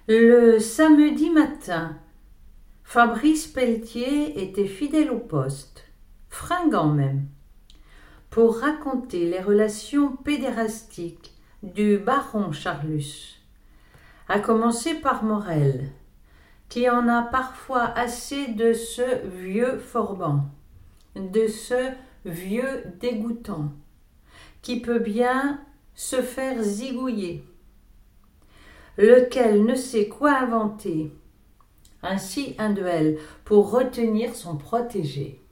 Le samedi matin, Fabrice Pelletier était fidèle au poste, fringant même, pour raconter les relations pédérastiques du baron Charlus, à commencer par Morel, qui en a parfois assez de ce vieux Forban, de ce vieux dégoûtant, qui peut bien se faire zigouiller, lequel ne sait quoi inventer, ainsi un duel pour retenir son protégé.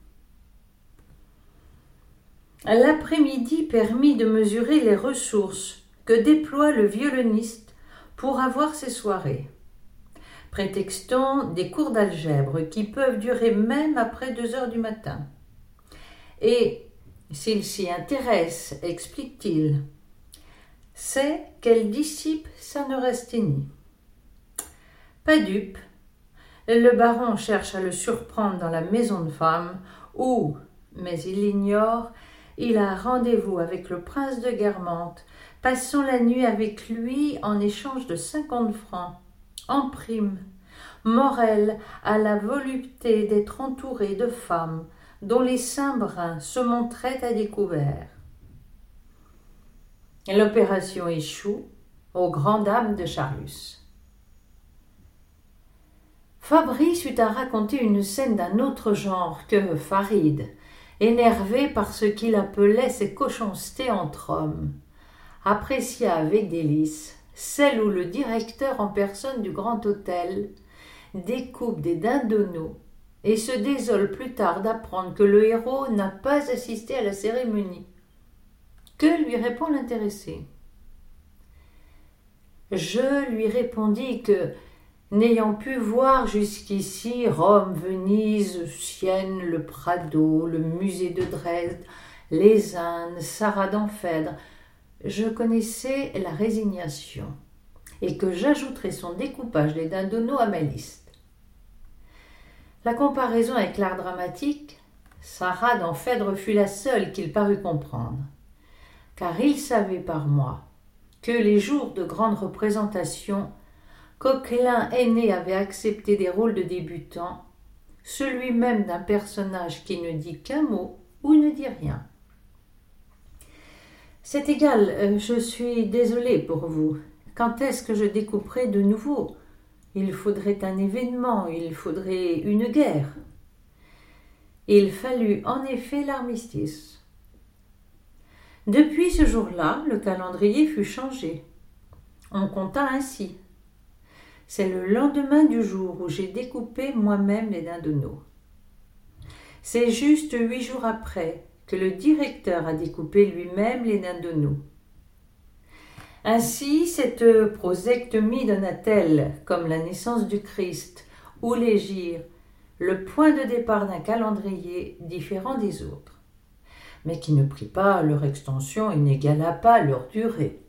L'après-midi permit de mesurer les ressources que déploie le violoniste pour avoir ses soirées. Prétextons des cours d'algèbre qui peuvent durer même après 2 heures du matin. Et, s'il s'y intéresse, explique-t-il, c'est qu'elle dissipe sa neurasthénie. Pas dupe, le baron cherche à le surprendre dans la maison de femme où, mais il l'ignore, il a rendez-vous avec le prince de Guermantes, passant la nuit avec lui en échange de 50 francs. En prime, Morel a la volupté d'être entouré de femmes dont les seins bruns se montraient à découvert. L'opération échoue aux grandes dames de Charlus. Fabrice eut à raconter une scène d'un autre genre que Farid, énervé par ce qu'il appelait ses cochoncetés entre hommes, apprécia avec délice celle où le directeur en personne du grand hôtel découpe des dindonneaux et se désole plus tard d'apprendre que le héros n'a pas assisté à la cérémonie. Que lui répond l'intéressé? Je lui répondis que, n'ayant pu voir jusqu'ici Rome, Venise, Sienne, le Prado, le musée de Dresde, les Indes, Sarah d'Enphèdre, je connaissais la résignation et que j'ajouterais son découpage des dindonneaux à ma liste. La comparaison avec l'art dramatique, Sarah d'Enphèdre fut la seule qu'il parut comprendre, car il savait par moi que les jours de grandes représentations, Coquelin aîné avait accepté des rôles de débutant, celui même d'un personnage qui ne dit qu'un mot ou ne dit rien. C'est égal, je suis désolée pour vous. Quand est-ce que je découperai de nouveau? Il faudrait un événement, il faudrait une guerre. Il fallut en effet l'armistice. Depuis ce jour-là, le calendrier fut changé. On compta ainsi. C'est le lendemain du jour où j'ai découpé moi-même les dindonneaux. C'est juste 8 jours après que le directeur a découpé lui-même les dindonneaux. Ainsi, cette prosectomie donna-t-elle, comme la naissance du Christ ou l'hégire, le point de départ d'un calendrier différent des autres, mais qui ne prit pas leur extension et n'égala pas leur durée.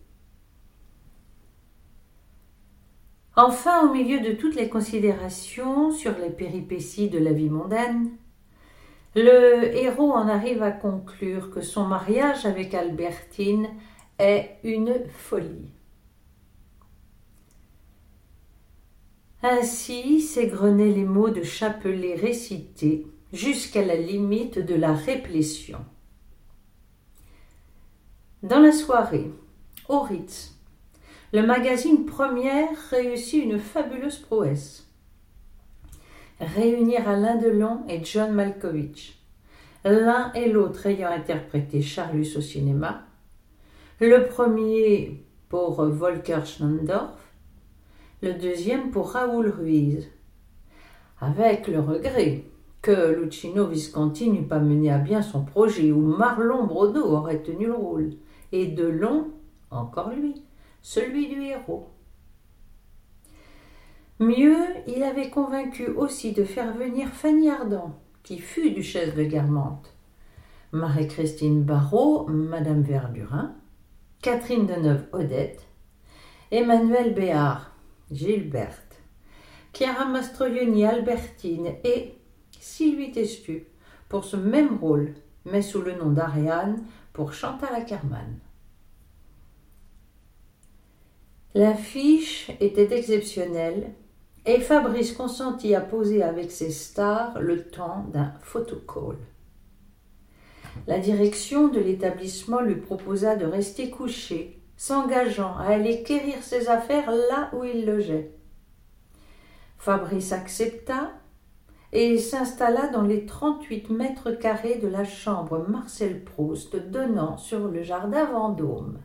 Enfin, au milieu de toutes les considérations sur les péripéties de la vie mondaine, le héros en arrive à conclure que son mariage avec Albertine est une folie. Ainsi s'égrenaient les mots de Chapelet récités jusqu'à la limite de la réplétion. Dans la soirée, au Ritz, le magazine Première réussit une fabuleuse prouesse. Réunir Alain Delon et John Malkovich, l'un et l'autre ayant interprété Charlus au cinéma, le premier pour Volker Schnandorf, le deuxième pour Raoul Ruiz, avec le regret que Luchino Visconti n'eût pas mené à bien son projet où Marlon Brando aurait tenu le rôle, et Delon, encore lui, celui du héros. Mieux, il avait convaincu aussi de faire venir Fanny Ardant, qui fut duchesse de Guermantes, Marie-Christine Barrault, Madame Verdurin, Catherine Deneuve-Odette, Emmanuel Béard, Gilberte, Chiara Mastroianni, Albertine et Sylvie Testu pour ce même rôle, mais sous le nom d'Ariane pour Chantal Akerman. L'affiche était exceptionnelle et Fabrice consentit à poser avec ses stars le temps d'un photocall. La direction de l'établissement lui proposa de rester couché, s'engageant à aller quérir ses affaires là où il logeait. Fabrice accepta et s'installa dans les 38 mètres carrés de la chambre Marcel Proust donnant sur le jardin Vendôme.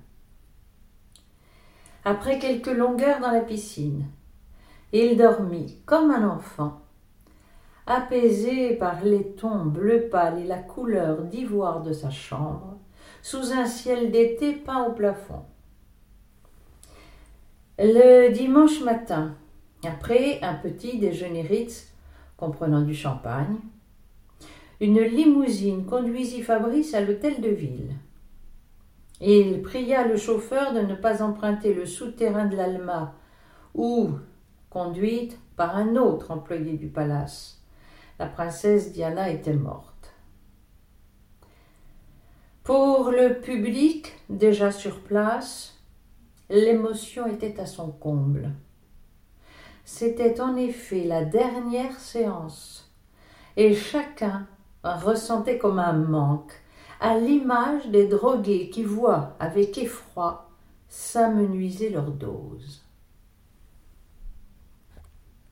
Après quelques longueurs dans la piscine, il dormit comme un enfant, apaisé par les tons bleu pâle et la couleur d'ivoire de sa chambre, sous un ciel d'été peint au plafond. Le dimanche matin, après un petit déjeuner Ritz comprenant du champagne, une limousine conduisit Fabrice à l'hôtel de ville. Il pria le chauffeur de ne pas emprunter le souterrain de l'Alma ou conduite par un autre employé du palace. La princesse Diana était morte. Pour le public, déjà sur place, l'émotion était à son comble. C'était en effet la dernière séance, et chacun ressentait comme un manque, à l'image des drogués qui voient avec effroi s'amenuiser leur dose.